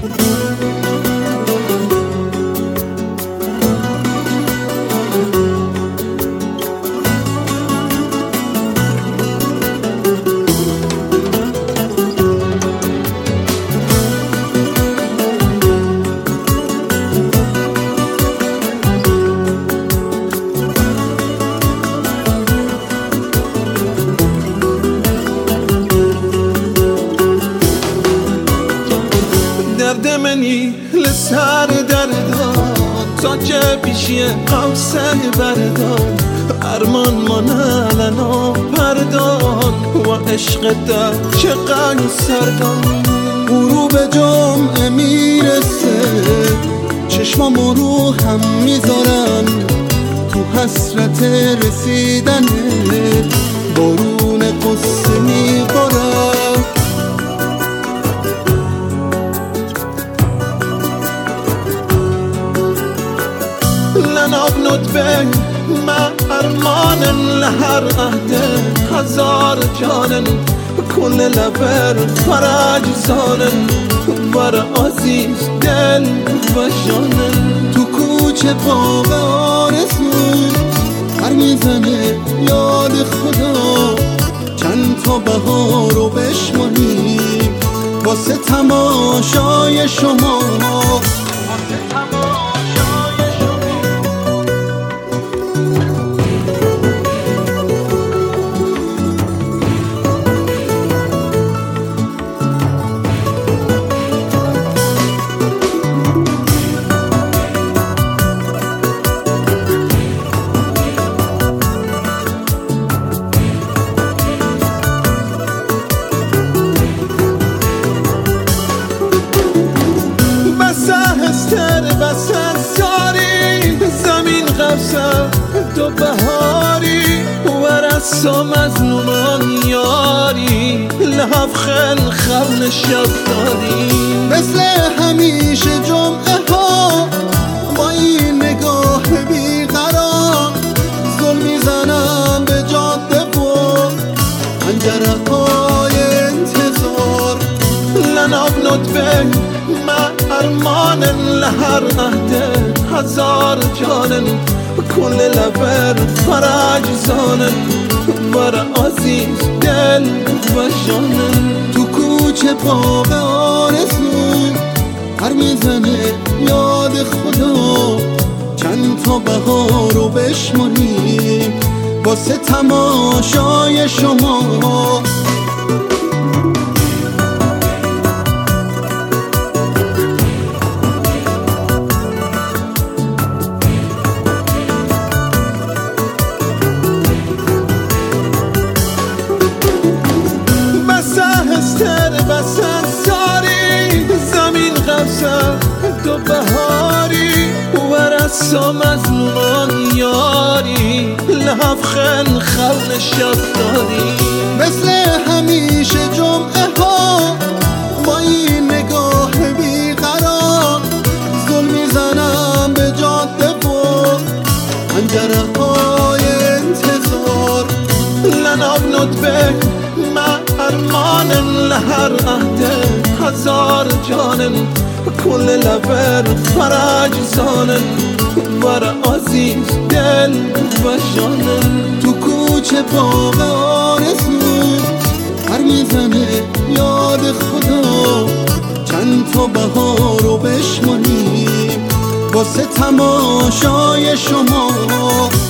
درد منی لسر دردان تا که پیشی قوسه بردان ارمان مانه لنا پردان و عشق در چقدر سردان غروب جمعه میرسه چشمامو رو هم میذارم تو حسرت رسیدن بارون قصه میبارم لناب ندبه ما ارمان لهر عهده هزار جانن کل لبر فرج زانن بر عزیز دل و جانن تو کوچه باغ آرزو هر میزنه یاد خدا چند تا بهار رو بشمانیم واسه تماشای شما بسن ساری زمین قبسه تو بهاری و رسم از نومان یاری لحف خل خل شب داری مثل همیشه جمعه ها با این نگاه بیقرار زل میزنم به جاده و پنجره های انتظار لناب ندبه ما ارمان لهر عهده هزار جانن کل لبر فرج زانن بر عزیز دل و جانن تو کوچه باغ آرزو هر میزنه یاد خدا چند تا بهار رو بشمانیم واسه تماشای شما بسن ساری زمین قبسه تو بهاری و رسم از نومان یاری لحف خل خل شب داری مثل همیشه جمعه ها با این نگاه بیقرار زل میزنم به جاده و پنجره های انتظار لناب ندبه ما ارمان لهر عهده هزار جانن کل لبر فرج زانن بر عزیز دل و جانن تو کوچه باغ آرزو هر میزنه یاد خدا چند تا بهار رو بشمانیم واسه تماشای شما